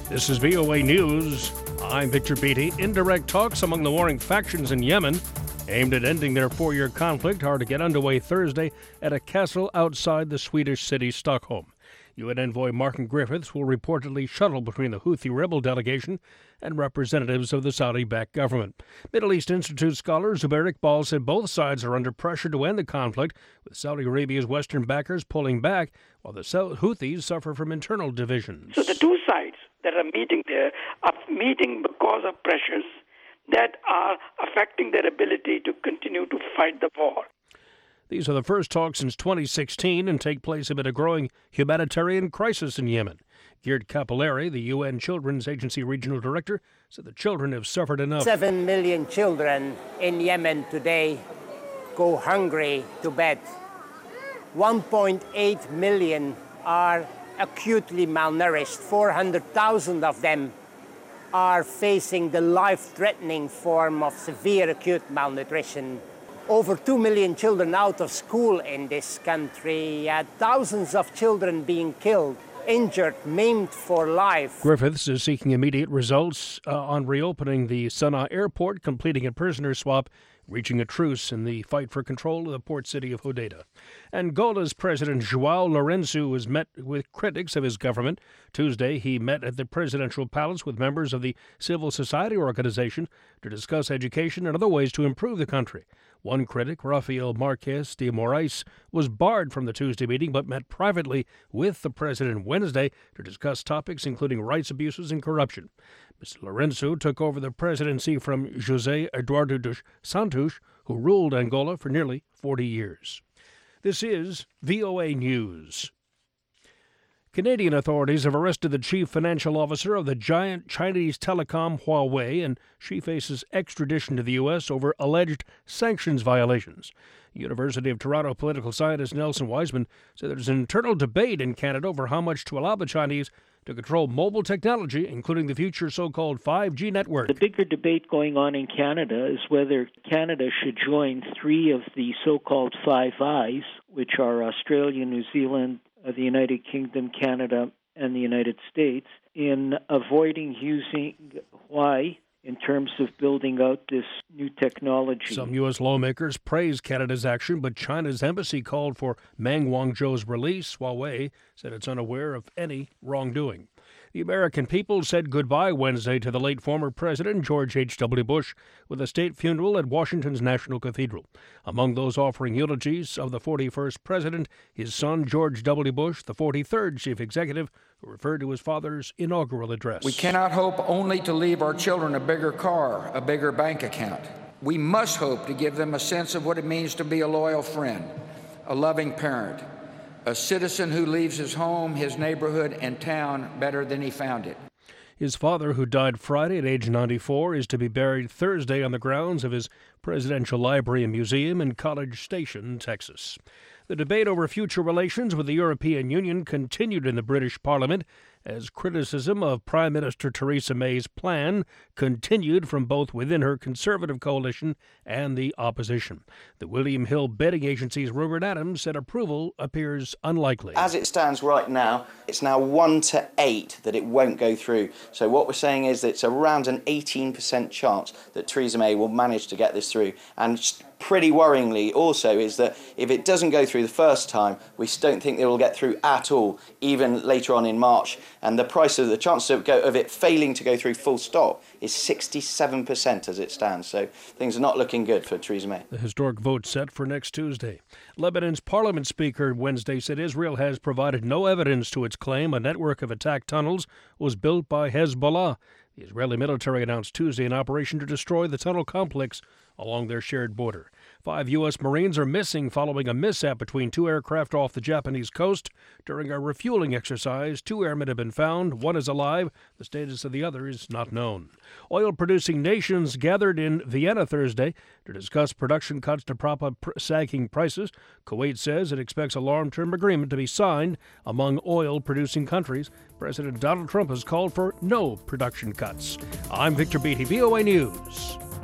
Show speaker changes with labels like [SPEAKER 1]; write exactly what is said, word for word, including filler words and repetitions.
[SPEAKER 1] This is V O A News. I'm Victor Beatty. Indirect talks among the warring factions in Yemen, aimed at ending their four-year conflict, are to get underway Thursday at a castle outside the Swedish city Stockholm. U N envoy Martin Griffiths will reportedly shuttle between the Houthi rebel delegation and representatives of the Saudi-backed government. Middle East Institute scholar Zubair Iqbal said both sides are under pressure to end the conflict, with Saudi Arabia's Western backers pulling back, while the Houthis suffer from internal divisions.
[SPEAKER 2] So the two sides that are meeting there are meeting because of pressures that are affecting their ability to continue to fight the war.
[SPEAKER 1] These are the first talks since twenty sixteen and take place amid a growing humanitarian crisis in Yemen. Geert Capillari, the U N Children's Agency Regional Director, said the children have suffered enough.
[SPEAKER 3] Seven million children in Yemen today go hungry to bed. one point eight million are acutely malnourished. four hundred thousand of them are facing the life-threatening form of severe acute malnutrition. Over two million children out of school in this country, uh, thousands of children being killed, injured, maimed for life.
[SPEAKER 1] Griffiths is seeking immediate results uh, on reopening the Sana'a airport, completing a prisoner swap, reaching a truce in the fight for control of the port city of Hodeida. Angola's President João Lourenço was met with critics of his government. Tuesday, he met at the presidential palace with members of the civil society organization to discuss education and other ways to improve the country. One critic, Rafael Marques de Moraes, was barred from the Tuesday meeting but met privately with the president Wednesday to discuss topics including rights abuses and corruption. Mister Lourenço took over the presidency from José Eduardo dos Santos, who ruled Angola for nearly forty years. This is V O A News. Canadian authorities have arrested the chief financial officer of the giant Chinese telecom Huawei, and she faces extradition to the U S over alleged sanctions violations. University of Toronto political scientist Nelson Wiseman said there's an internal debate in Canada over how much to allow the Chinese to control mobile technology, including the future so-called five G network.
[SPEAKER 4] The bigger debate going on in Canada is whether Canada should join three of the so-called Five Eyes, which are Australia, New Zealand, the United Kingdom, Canada, and the United States, in avoiding using Huawei in terms of building out this new technology.
[SPEAKER 1] Some U S lawmakers praised Canada's action, but China's embassy called for Meng Wanzhou's release. Huawei said it's unaware of any wrongdoing. The American people said goodbye Wednesday to the late former President George H W. Bush with a state funeral at Washington's National Cathedral. Among those offering eulogies of the forty-first president, his son George W. Bush, the forty-third chief executive, who referred to his father's inaugural address.
[SPEAKER 5] We cannot hope only to leave our children a bigger car, a bigger bank account. We must hope to give them a sense of what it means to be a loyal friend, a loving parent, a citizen who leaves his home, his neighborhood, and town better than he found it.
[SPEAKER 1] His father, who died Friday at age ninety-four, is to be buried Thursday on the grounds of his Presidential Library and Museum in College Station, Texas. The debate over future relations with the European Union continued in the British Parliament as criticism of Prime Minister Theresa May's plan continued from both within her Conservative coalition and the opposition. The William Hill betting agency's Rupert Adams said approval appears unlikely.
[SPEAKER 6] As it stands right now, it's now one to eight that it won't go through. So what we're saying is that it's around an eighteen percent chance that Theresa May will manage to get this through. And pretty worryingly also is that if it doesn't go through the first time, we don't think it will get through at all, even later on in March. And the price of the chance of, go, of it failing to go through full stop is sixty-seven percent as it stands. So things are not looking good for Theresa May.
[SPEAKER 1] The historic vote set for next Tuesday. Lebanon's parliament speaker Wednesday said Israel has provided no evidence to its claim a network of attack tunnels was built by Hezbollah. The Israeli military announced Tuesday an operation to destroy the tunnel complex along their shared border. Five U S Marines are missing following a mishap between two aircraft off the Japanese coast. During a refueling exercise, two airmen have been found. One is alive. The status of the other is not known. Oil-producing nations gathered in Vienna Thursday to discuss production cuts to prop up pr- sagging prices. Kuwait says it expects a long-term agreement to be signed among oil-producing countries. President Donald Trump has called for no production cuts. I'm Victor Beatty, V O A News.